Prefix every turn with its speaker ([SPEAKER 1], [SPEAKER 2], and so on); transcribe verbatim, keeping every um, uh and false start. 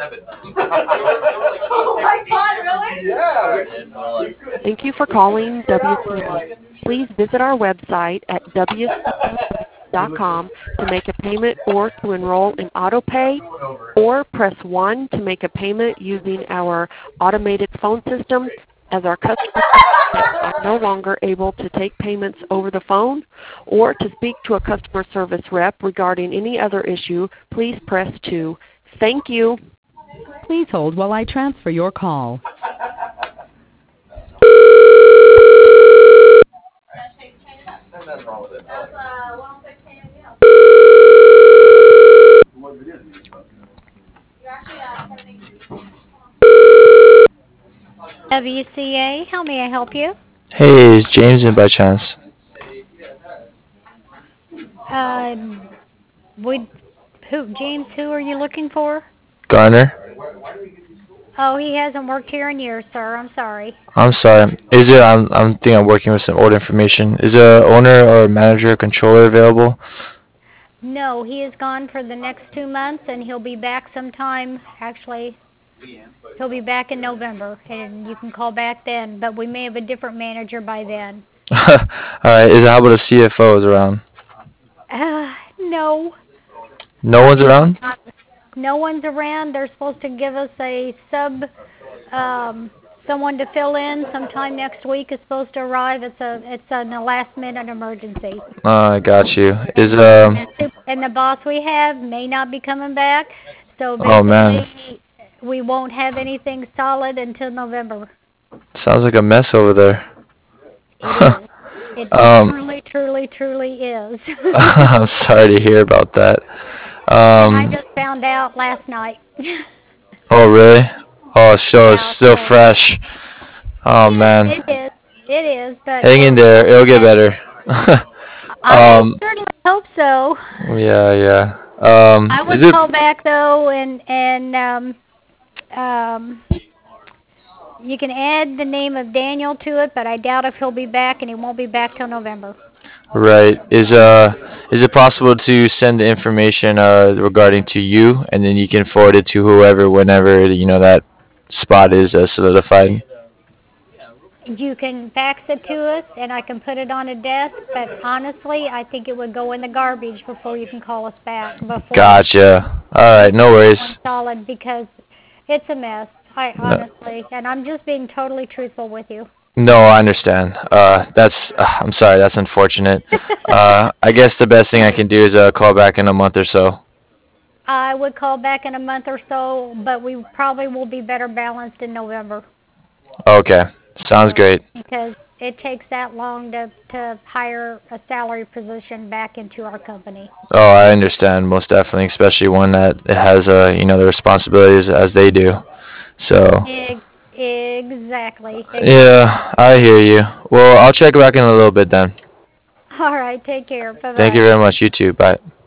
[SPEAKER 1] Oh my God, really?
[SPEAKER 2] Yeah. Thank you for calling W C A. Please visit our website at w c a dot com to make a payment or to enroll in AutoPay, or press one to make a payment using our automated phone system, as our customers are no longer able to take payments over the phone, or to speak to a customer service rep regarding any other issue, please press two. Thank you.
[SPEAKER 3] Please hold while I transfer your call.
[SPEAKER 4] W C A, how may I help you?
[SPEAKER 5] Hey, is James in by chance?
[SPEAKER 4] Uh, would who James? Who are you looking for?
[SPEAKER 5] Garner?
[SPEAKER 4] Oh, he hasn't worked here in years, sir. I'm sorry.
[SPEAKER 5] I'm sorry. Is it? I'm. I'm thinking I'm working with some old information. Is a owner or manager or controller available?
[SPEAKER 4] No, he is gone for the next two months, and he'll be back sometime. Actually, he'll be back in November, and you can call back then. But we may have a different manager by then.
[SPEAKER 5] All right. Is how about a C F O is around?
[SPEAKER 4] Uh, no.
[SPEAKER 5] No one's around.
[SPEAKER 4] No one's around. They're supposed to give us a sub, um, someone to fill in sometime next week is supposed to arrive. It's a, it's a last minute emergency.
[SPEAKER 5] Oh, I got you. Is um.
[SPEAKER 4] And, and the boss we have may not be coming back, so
[SPEAKER 5] Oh man.
[SPEAKER 4] basically we won't have anything solid until November.
[SPEAKER 5] Sounds like a mess over there.
[SPEAKER 4] It is. It
[SPEAKER 5] um.
[SPEAKER 4] truly, truly, truly is.
[SPEAKER 5] I'm sorry to hear about that. Um.
[SPEAKER 4] I just found out last night.
[SPEAKER 5] Oh really? Oh, so it's
[SPEAKER 4] Yeah,
[SPEAKER 5] still
[SPEAKER 4] so-
[SPEAKER 5] fresh. Oh man.
[SPEAKER 4] It is. It is. But
[SPEAKER 5] Hang in there. It'll get better.
[SPEAKER 4] I
[SPEAKER 5] um.
[SPEAKER 4] certainly hope so.
[SPEAKER 5] Yeah, yeah. Um.
[SPEAKER 4] I would
[SPEAKER 5] Is it?
[SPEAKER 4] call back though, and and um, um, you can add the name of Daniel to it, but I doubt if he'll be back, and he won't be back till November.
[SPEAKER 5] Right. Is uh is it possible to send the information uh regarding to you, and then you can forward it to whoever whenever you know that spot is uh, solidified?
[SPEAKER 4] You can fax it to us, and I can put it on a desk. But honestly, I think it would go in the garbage before you can call us back. Before
[SPEAKER 5] Gotcha. All right. No worries.
[SPEAKER 4] it's solid, because it's a mess. I honestly, and I'm just being totally truthful with you.
[SPEAKER 5] No, I understand. Uh, that's uh, I'm sorry. That's unfortunate. uh, I guess the best thing I can do is uh call back in a month or so.
[SPEAKER 4] I would call back in a month or so, but we probably will be better balanced in November.
[SPEAKER 5] Okay. Sounds great.
[SPEAKER 4] Because it takes that long to, to hire a salary position back into our company.
[SPEAKER 5] Oh, I understand most definitely, especially one that has uh you know the responsibilities as they do. So.
[SPEAKER 4] Ex- exactly.
[SPEAKER 5] Yeah, I hear you. Well, I'll check back in a little bit then.
[SPEAKER 4] All right, take care. Bye-bye.
[SPEAKER 5] Thank you very much. You too. Bye.